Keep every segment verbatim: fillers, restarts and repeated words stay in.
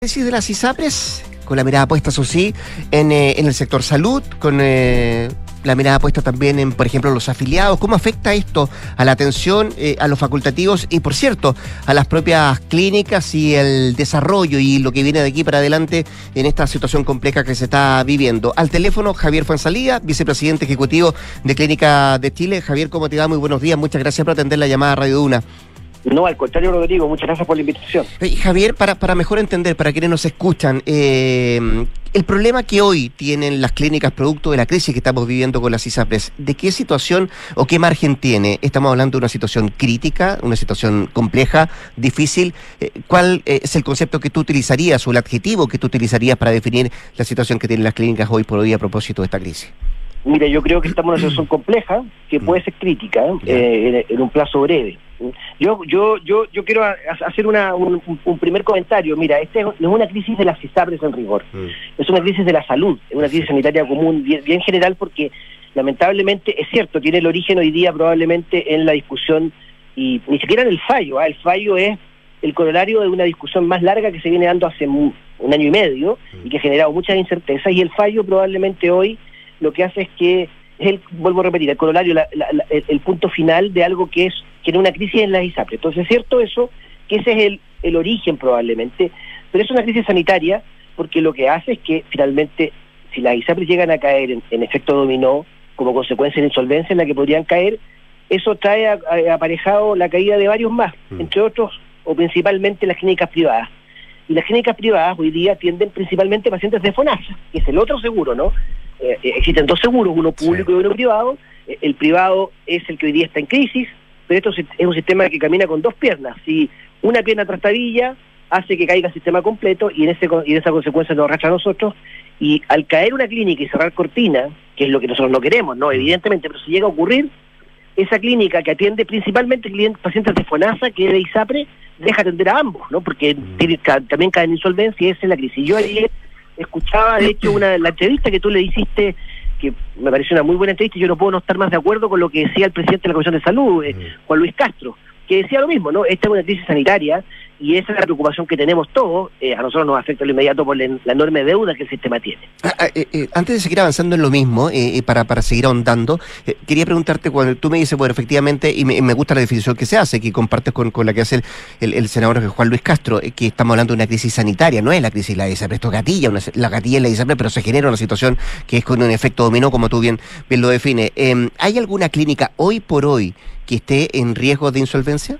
Crisis de las ISAPRES, con la mirada puesta, eso sí, en, eh, en el sector salud, con eh, la mirada puesta también en, por ejemplo, los afiliados. ¿Cómo afecta esto a la atención, eh, a los facultativos y, por cierto, a las propias clínicas y el desarrollo y lo que viene de aquí para adelante en esta situación compleja que se está viviendo? Al teléfono, Javier Fuenzalía, vicepresidente ejecutivo de Clínica de Chile. Javier, ¿cómo te va? Muy buenos días. Muchas gracias por atender la llamada a Radio Duna. No, al contrario, Rodrigo, muchas gracias por la invitación. Eh, Javier, para, para mejor entender, para quienes nos escuchan, eh, el problema que hoy tienen las clínicas producto de la crisis que estamos viviendo con las ISAPRES, ¿de qué situación o qué margen tiene? ¿Estamos hablando de una situación crítica, una situación compleja, difícil? Eh, ¿Cuál eh, es el concepto que tú utilizarías o el adjetivo que tú utilizarías para definir la situación que tienen las clínicas hoy por hoy a propósito de esta crisis? Mira, yo creo que estamos en una situación compleja que puede ser crítica eh, en, en un plazo breve. Yo yo yo yo quiero hacer una, un, un primer comentario. Mira, esta no es una crisis de las ISAPRES en rigor, mm. es una crisis de la salud, es una crisis sanitaria común, bien, bien general, porque lamentablemente es cierto, tiene el origen hoy día probablemente en la discusión y ni siquiera en el fallo. ¿eh? El fallo es el corolario de una discusión más larga que se viene dando hace un, un año y medio mm. y que ha generado muchas incertezas, y el fallo probablemente hoy lo que hace es que, es el, vuelvo a repetir, el corolario, la, la, la, el, el punto final de algo que es que era una crisis en las ISAPRES. Entonces es cierto eso, que ese es el, el origen probablemente, pero es una crisis sanitaria porque lo que hace es que finalmente, si las ISAPRES llegan a caer en, en efecto dominó, como consecuencia de insolvencia en la que podrían caer, eso trae a, a, aparejado la caída de varios más, mm. entre otros, o principalmente las clínicas privadas. Y las clínicas privadas hoy día atienden principalmente pacientes de FONASA, que es el otro seguro, ¿no? Eh, existen dos seguros, uno público sí. y uno privado. Eh, el privado es el que hoy día está en crisis, pero esto es un sistema que camina con dos piernas. Si una pierna trastabilla, hace que caiga el sistema completo, y en ese y en esa consecuencia nos arrastra a nosotros, y al caer una clínica y cerrar cortina, que es lo que nosotros no queremos, no evidentemente, pero si llega a ocurrir, esa clínica que atiende principalmente clientes, pacientes de FONASA, que es de ISAPRE, deja atender a ambos, ¿no? Porque mm. tiene, ca, también cae en insolvencia, y esa es la crisis. Yo ayer escuchaba, de hecho, una la entrevista que tú le hiciste, que me pareció una muy buena entrevista, y yo no puedo no estar más de acuerdo con lo que decía el presidente de la Comisión de Salud, eh, mm. Juan Luis Castro, que decía lo mismo, ¿no? Esta es una crisis sanitaria, y esa es la preocupación que tenemos todos. Eh, a nosotros nos afecta lo inmediato por la, la enorme deuda que el sistema tiene. Ah, eh, eh, antes de seguir avanzando en lo mismo, eh, para, para seguir ahondando, eh, quería preguntarte, cuando tú me dices, bueno, efectivamente, y me, me gusta la definición que se hace, que compartes con, con la que hace el, el, el senador Juan Luis Castro, eh, que estamos hablando de una crisis sanitaria, no es la crisis de la ISAPRES, esto gatilla, una, la gatilla es la ISAPRES, pero se genera una situación que es con un efecto dominó, como tú bien, bien lo defines. Eh, ¿Hay alguna clínica hoy por hoy que esté en riesgo de insolvencia?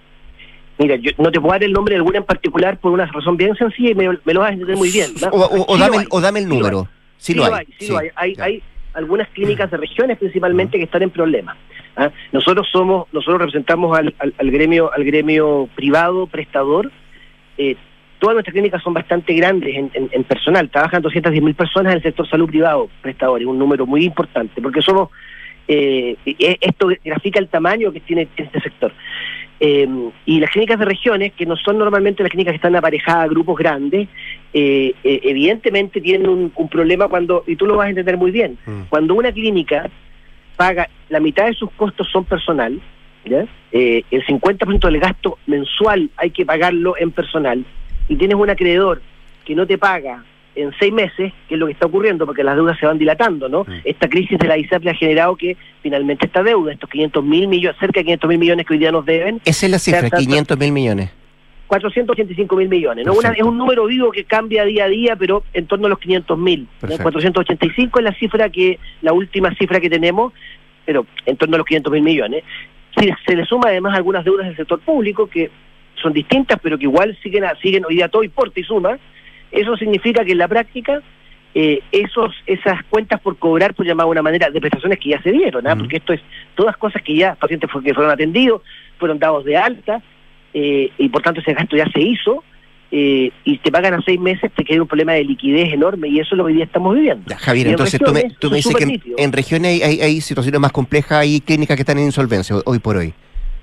Mira, yo no te puedo dar el nombre de alguna en particular por una razón bien sencilla, y me, me lo vas a entender muy bien, ¿no? O, o, o, sí dame, o dame el número. Sí, sí lo hay. hay sí, sí lo hay. Hay, hay algunas clínicas de regiones principalmente uh-huh. que están en problemas. ¿ah? Nosotros somos, nosotros representamos al, al, al gremio, al gremio privado prestador. Eh, todas nuestras clínicas son bastante grandes en, en, en personal. Trabajan doscientas diez mil personas en el sector salud privado prestador, es un número muy importante, porque somos eh, esto grafica el tamaño que tiene este sector. Eh, y las clínicas de regiones, que no son normalmente las clínicas que están aparejadas a grupos grandes, eh, eh, evidentemente tienen un, un problema cuando, y tú lo vas a entender muy bien, mm. cuando una clínica paga, la mitad de sus costos son personal, ¿ya? Eh, el cincuenta por ciento del gasto mensual hay que pagarlo en personal, y tienes un acreedor que no te paga en seis meses, que es lo que está ocurriendo, porque las deudas se van dilatando, ¿no? Mm. Esta crisis de la ISAPRES ha generado que finalmente esta deuda, estos quinientos mil millones, cerca de quinientos mil millones que hoy día nos deben. Esa es la cifra, quinientos mil millones. cuatrocientos ochenta y cinco mil millones, ¿no? Una, es un número vivo que cambia día a día, pero en torno a los quinientos mil. cuatrocientos ochenta y cinco es la cifra que, la última cifra que tenemos, pero en torno a los quinientos mil millones. Si se le suma además algunas deudas del sector público, que son distintas, pero que igual siguen, siguen hoy día todo y porta y suma. Eso significa que en la práctica eh, esos esas cuentas por cobrar, por llamar de una manera, de prestaciones que ya se dieron, ¿eh? uh-huh. porque esto es todas cosas que ya, pacientes que fueron atendidos, fueron dados de alta, eh, y por tanto ese gasto ya se hizo, eh, y te pagan a seis meses, te queda un problema de liquidez enorme, y eso es lo que hoy día estamos viviendo. Ya, Javier, entonces tú me, tú me dices que en, en regiones hay, hay, hay situaciones más complejas, hay clínicas que están en insolvencia hoy por hoy.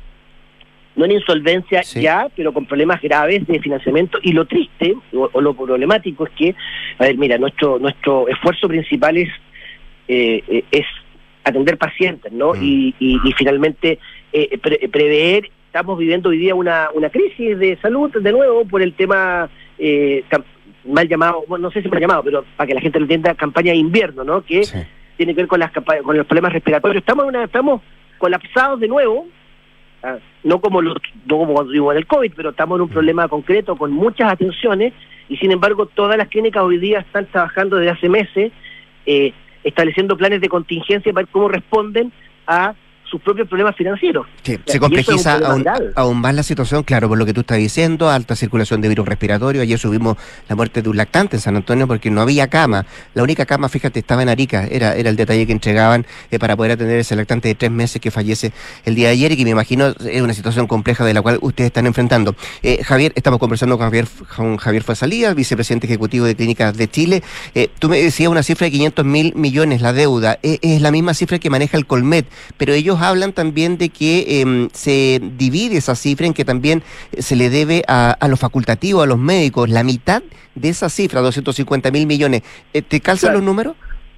No en insolvencia sí. ya, pero con problemas graves de financiamiento, y lo triste o, o lo problemático es que, a ver, mira, nuestro nuestro esfuerzo principal es eh, es atender pacientes, ¿no? Mm. Y, y, y finalmente eh, pre prever, estamos viviendo hoy día una, una crisis de salud, de nuevo, por el tema eh, mal llamado, bueno, no sé si mal llamado, pero para que la gente lo entienda, campaña de invierno, ¿no? Que sí. tiene que ver con las con los problemas respiratorios. Estamos en una, estamos colapsados de nuevo, ¿ah? no como los, no como cuando digo del COVID, pero estamos en un problema concreto con muchas atenciones, y sin embargo todas las clínicas hoy día están trabajando desde hace meses, eh, estableciendo planes de contingencia para ver cómo responden a sus propios problemas financieros. Sí, se complejiza aún, aún más la situación, claro, por lo que tú estás diciendo, alta circulación de virus respiratorio. Ayer subimos la muerte de un lactante en San Antonio porque no había cama. La única cama, fíjate, estaba en Arica. Era, era el detalle que entregaban eh, para poder atender ese lactante de tres meses que fallece el día de ayer y que me imagino es una situación compleja de la cual ustedes están enfrentando. Eh, Javier, estamos conversando con Javier, con Javier Fuenzalía, vicepresidente ejecutivo de Clínicas de Chile. Eh, tú me decías una cifra de quinientos mil millones la deuda. Eh, es la misma cifra que maneja el Colmet, pero ellos hablan también de que eh, se divide esa cifra en que también se le debe a, a los facultativos, a los médicos, la mitad de esa cifra, doscientos cincuenta mil millones. Eh, ¿Te calzan claro. los números?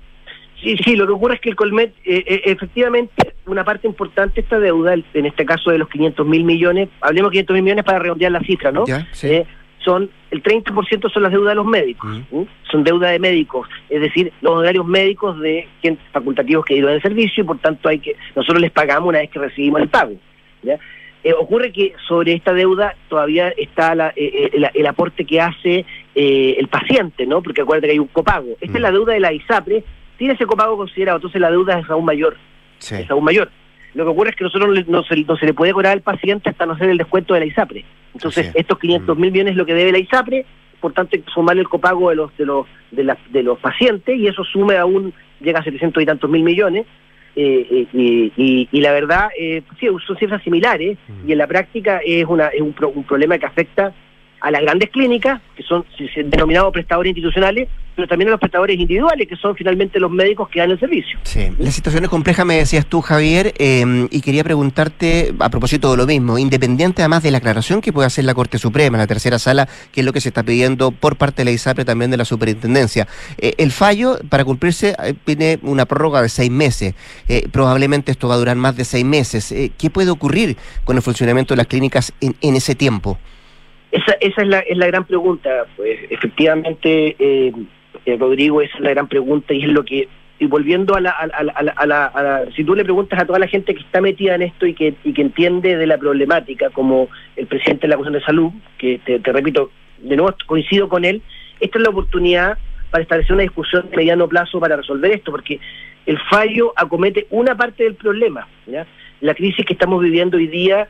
Sí, sí, lo que ocurre es que el Colmet, eh, eh, efectivamente, una parte importante de esta deuda, en este caso de los quinientos mil millones, hablemos de quinientos mil millones para redondear la cifra, ¿no? Ya, sí. Eh, son el treinta por ciento son las deudas de los médicos, uh-huh. ¿sí? Son deuda de médicos, es decir, los honorarios médicos de gente, facultativos que dieron el servicio, y por tanto hay que nosotros les pagamos una vez que recibimos el pago, ¿ya? Eh, ocurre que sobre esta deuda todavía está la, eh, el, el aporte que hace eh, el paciente, ¿no? Porque acuérdate que hay un copago. Esta uh-huh. es la deuda de la ISAPRE, tiene ese copago considerado, entonces la deuda es aún mayor, sí. es aún mayor. Lo que ocurre es que nosotros no se, no se le puede cobrar al paciente hasta no hacer el descuento de la ISAPRE. Entonces, sí. estos quinientos mil millones es lo que debe la ISAPRE, por tanto hay que sumarle el copago de los de los de, la, de los pacientes, y eso sume aún, llega a setecientos y tantos mil millones, eh, eh, y, y, y la verdad, eh, sí, son cifras similares, mm. y en la práctica es, una, es un, pro, un problema que afecta a las grandes clínicas, que son denominados prestadores institucionales, pero también a los prestadores individuales, que son finalmente los médicos que dan el servicio. Sí, la situación es compleja, me decías tú, Javier, eh, y quería preguntarte, a propósito de lo mismo, independiente además de la aclaración que puede hacer la Corte Suprema, la tercera sala, que es lo que se está pidiendo por parte de la ISAPRE, también de la Superintendencia. Eh, el fallo, para cumplirse, eh, tiene una prórroga de seis meses. Eh, probablemente esto va a durar más de seis meses. Eh, ¿Qué puede ocurrir con el funcionamiento de las clínicas en, en ese tiempo? Esa, esa es la es la gran pregunta, pues efectivamente, eh, eh, Rodrigo, esa es la gran pregunta, y es lo que, y volviendo a la, a, la, a, la, a, la, a la, si tú le preguntas a toda la gente que está metida en esto y que y que entiende de la problemática, como el presidente de la Comisión de Salud, que te, te repito, de nuevo coincido con él, esta es la oportunidad para establecer una discusión de mediano plazo para resolver esto, porque el fallo acomete una parte del problema, ¿ya? La crisis que estamos viviendo hoy día,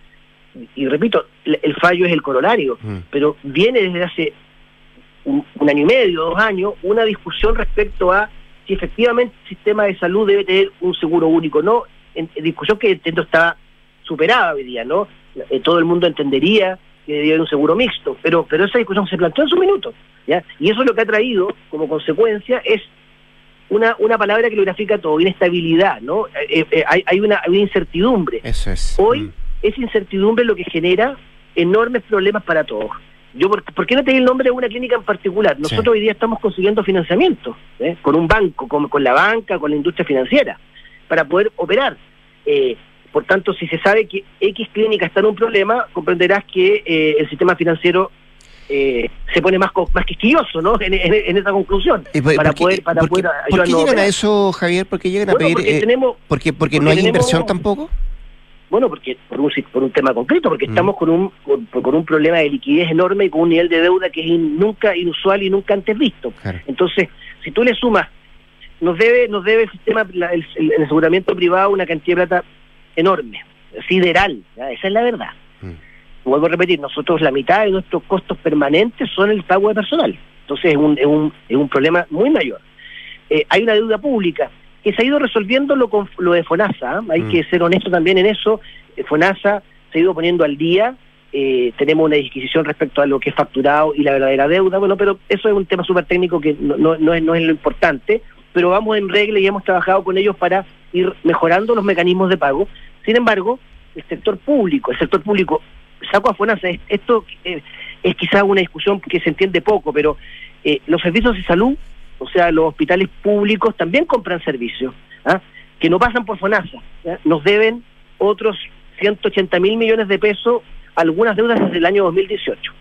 y repito, el fallo es el corolario, mm. pero viene desde hace un, un año y medio, dos años, una discusión respecto a si efectivamente el sistema de salud debe tener un seguro único, ¿no? En, en discusión que entiendo está superada hoy día, ¿no? Eh, todo el mundo entendería que debía haber un seguro mixto, pero pero esa discusión se planteó en su minuto, ¿ya? Y eso lo que ha traído como consecuencia es una una palabra que lo grafica todo, inestabilidad, ¿no? Eh, eh, hay, hay, una, hay una incertidumbre. Eso es. Hoy, mm. esa incertidumbre es lo que genera enormes problemas para todos. Yo, ¿por, ¿por qué no te di el nombre de una clínica en particular? Nosotros sí. hoy día estamos consiguiendo financiamiento, ¿eh? con un banco, con, con la banca, con la industria financiera, para poder operar. Eh, por tanto, si se sabe que X clínica está en un problema, comprenderás que eh, el sistema financiero eh, se pone más más quisquilloso, ¿no? En, en, en esa conclusión, por, para ¿por qué, poder para ¿por poder qué, ¿por qué llegan a eso, Javier? ¿Por qué llegan a bueno, pedir? Porque, eh, tenemos, porque, porque, porque no hay tenemos, inversión tampoco. Bueno, porque por un, por un tema concreto, porque mm. estamos con un con, con un problema de liquidez enorme y con un nivel de deuda que es in, nunca inusual y nunca antes visto. Claro. Entonces, si tú le sumas, nos debe nos debe el sistema la, el, el aseguramiento privado una cantidad de plata enorme, sideral, ¿ya? Esa es la verdad. Mm. Vuelvo a repetir, nosotros la mitad de nuestros costos permanentes son el pago de personal. Entonces es un es un, es un problema muy mayor. Eh, hay una deuda pública que se ha ido resolviendo lo, con, lo de FONASA, ¿eh? Hay mm. que ser honesto también en eso. eh, FONASA se ha ido poniendo al día, eh, tenemos una disquisición respecto a lo que es facturado y la verdadera deuda, bueno, pero eso es un tema súper técnico que no, no, no, es, no es lo importante, pero vamos en regla y hemos trabajado con ellos para ir mejorando los mecanismos de pago. Sin embargo, el sector público, el sector público, saco a FONASA, esto eh, es quizás una discusión que se entiende poco, pero eh, los servicios de salud, o sea, los hospitales públicos también compran servicios, ¿ah? que no pasan por FONASA, ¿ya? Nos deben otros ciento ochenta mil millones de pesos, algunas deudas desde el año dos mil dieciocho.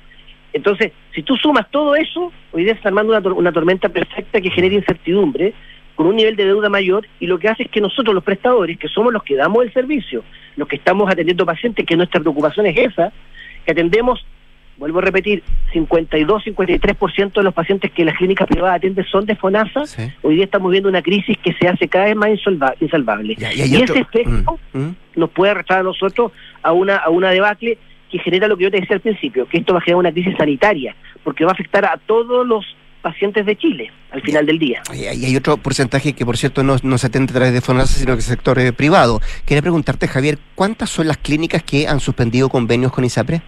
Entonces, si tú sumas todo eso, hoy día se está armando una, tor- una tormenta perfecta que genera incertidumbre, con un nivel de deuda mayor, y lo que hace es que nosotros, los prestadores, que somos los que damos el servicio, los que estamos atendiendo pacientes, que nuestra preocupación es esa, que atendemos, vuelvo a repetir, cincuenta y dos, cincuenta y tres por ciento de los pacientes que las clínicas privadas atienden son de FONASA. Sí. Hoy día estamos viendo una crisis que se hace cada vez más insalva- insalvable. Ya, ya, y otro... ese efecto mm, mm. nos puede arrastrar a nosotros a una, a una debacle que genera lo que yo te decía al principio, que esto va a generar una crisis sanitaria, porque va a afectar a todos los pacientes de Chile al final del día. Y hay otro porcentaje que, por cierto, no, no se atiende a través de FONASA, sino que es el sector eh, privado. Quería preguntarte, Javier, ¿cuántas son las clínicas que han suspendido convenios con ISAPRE?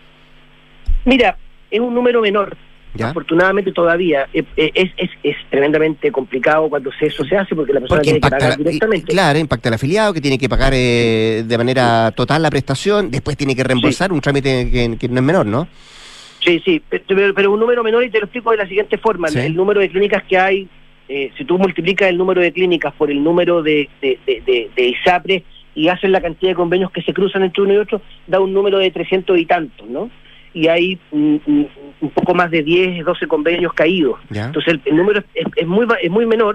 Mira, es un número menor. ¿Ya? Afortunadamente todavía es, es, es, es tremendamente complicado cuando eso se hace, porque la persona porque tiene que pagar la, directamente. Claro, impacta al afiliado, que tiene que pagar eh, de manera total la prestación, después tiene que reembolsar, sí. Un trámite que, que no es menor, ¿no? Sí, sí, pero, pero un número menor, y te lo explico de la siguiente forma. ¿Sí? El número de clínicas que hay, eh, si tú multiplicas el número de clínicas por el número de, de, de, de, de ISAPRE y haces la cantidad de convenios que se cruzan entre uno y otro, da un número de trescientos y tantos, ¿no? Y hay un, un, un poco más de diez, doce convenios caídos. ¿Ya? Entonces el, el número es, es, muy, es muy menor.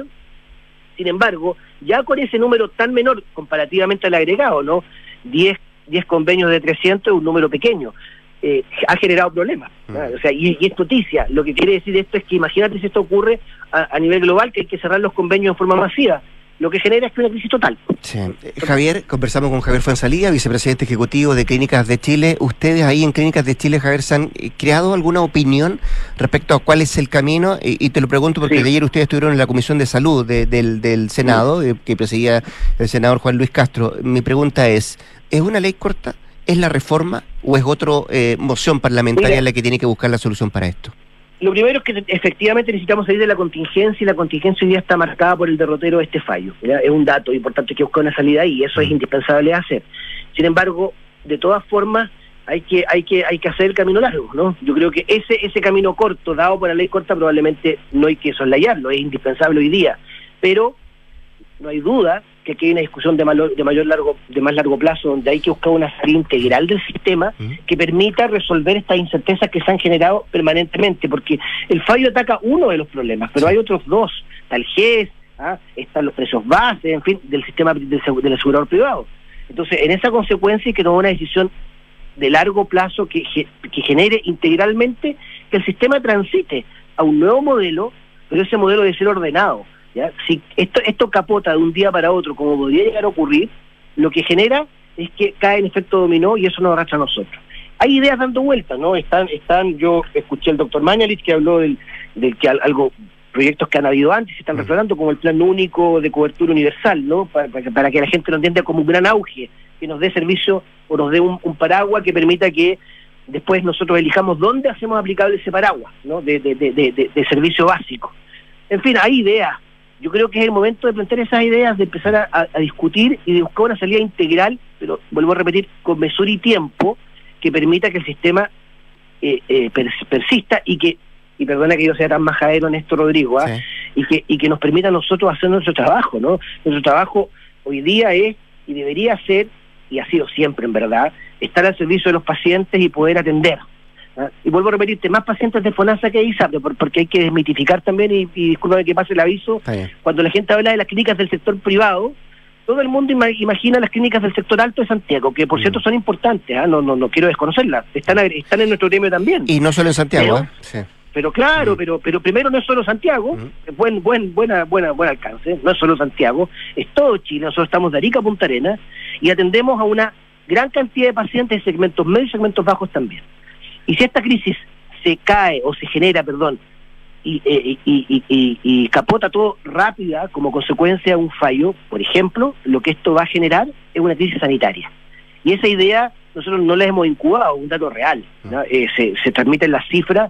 Sin embargo, ya con ese número tan menor comparativamente al agregado, ¿no? diez, diez convenios de trescientos es un número pequeño. Eh, ha generado problemas, ¿no? O sea, y, y es noticia. Lo que quiere decir esto es que imagínate si esto ocurre a, a nivel global, que hay que cerrar los convenios en forma masiva. Lo que genera es que una crisis total. Sí. Javier, conversamos con Javier Fuenzalía, vicepresidente ejecutivo de Clínicas de Chile. ¿Ustedes ahí en Clínicas de Chile, Javier, se han creado alguna opinión respecto a cuál es el camino? Y, y te lo pregunto porque sí. Ayer ustedes estuvieron en la Comisión de Salud de, del, del Senado, sí. que presidía el senador Juan Luis Castro. Mi pregunta es, ¿es una ley corta? ¿Es la reforma o es otra eh, moción parlamentaria Mira, la que tiene que buscar la solución para esto? Lo primero es que efectivamente necesitamos salir de la contingencia, y la contingencia hoy día está marcada por el derrotero de este fallo. ¿Ya? Es un dato y por tanto hay que buscar una salida ahí, y eso mm. es indispensable hacer. Sin embargo, de todas formas, hay que hay que hay que hacer el camino largo, ¿no? Yo creo que ese ese camino corto, dado por la ley corta, probablemente no hay que soslayarlo, es indispensable hoy día. Pero no hay duda que aquí hay una discusión de mayor, de mayor largo, de más largo plazo, donde hay que buscar una salida integral del sistema que permita resolver estas incertezas que se han generado permanentemente, porque el fallo ataca uno de los problemas, pero hay otros dos, está el G E S, ¿ah? Están los precios bases, en fin, del sistema del, del asegurador privado. Entonces, en esa consecuencia hay que tomar una decisión de largo plazo que, que genere integralmente que el sistema transite a un nuevo modelo, pero ese modelo debe ser ordenado. ¿Ya? Si esto, esto capota de un día para otro, como podría llegar a ocurrir, lo que genera es que cae en efecto dominó y eso nos arrastra a nosotros. Hay ideas dando vueltas, ¿no? Están, están, yo escuché al doctor Mañalich que habló del, del que algo, proyectos que han habido antes se están reflotando, como el plan único de cobertura universal, ¿no? Para, para, para que la gente lo entienda como un gran auge, que nos dé servicio o nos dé un, un paraguas que permita que después nosotros elijamos dónde hacemos aplicable ese paraguas, ¿no? De, de, de, de, de servicio básico. En fin, hay ideas. Yo creo que es el momento de plantear esas ideas, de empezar a, a, a discutir y de buscar una salida integral, pero vuelvo a repetir, con mesura y tiempo, que permita que el sistema eh, eh, persista y que, y perdona que yo sea tan majadero en esto, Rodrigo, ¿eh? Sí. y que y que nos permita a nosotros hacer nuestro trabajo, ¿no? Nuestro trabajo hoy día es, y debería ser, y ha sido siempre en verdad, estar al servicio de los pacientes y poder atender. ¿Ah? Y vuelvo a repetirte, más pacientes de FONASA que de ISAPRE, porque hay que desmitificar también, y, y discúlpame que pase el aviso, cuando la gente habla de las clínicas del sector privado, todo el mundo ima- imagina las clínicas del sector alto de Santiago, que por mm. cierto son importantes, ¿eh? no, no no quiero desconocerlas, están están en nuestro gremio también. Y no solo en Santiago, pero, ¿eh? Sí. pero claro, mm. pero pero primero no es solo Santiago, mm. es buen, buen, buena, buena, buen alcance, no es solo Santiago, es todo Chile. Nosotros estamos de Arica a Punta Arenas y atendemos a una gran cantidad de pacientes de segmentos medios y segmentos bajos también. Y si esta crisis se cae o se genera, perdón, y, y, y, y, y capota todo rápida como consecuencia de un fallo, por ejemplo, lo que esto va a generar es una crisis sanitaria. Y esa idea nosotros no la hemos incubado, un dato real, ¿no? eh, se, se transmiten las cifras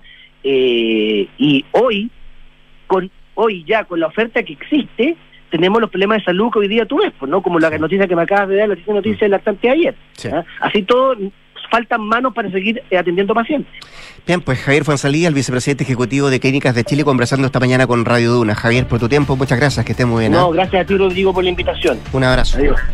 eh, y hoy, con hoy ya con la oferta que existe, tenemos los problemas de salud que hoy día tú ves, pues, ¿no? Como la sí. noticia que me acabas de dar, la noticia del lactante de ayer. Sí. ¿Ah? Así todo, faltan manos para seguir eh, atendiendo pacientes. Bien, pues Javier Fuenzalía, el vicepresidente ejecutivo de Clínicas de Chile, conversando esta mañana con Radio Duna. Javier, por tu tiempo, muchas gracias, que estés muy bien. ¿eh? No, gracias a ti, Rodrigo, por la invitación. Un abrazo. Adiós.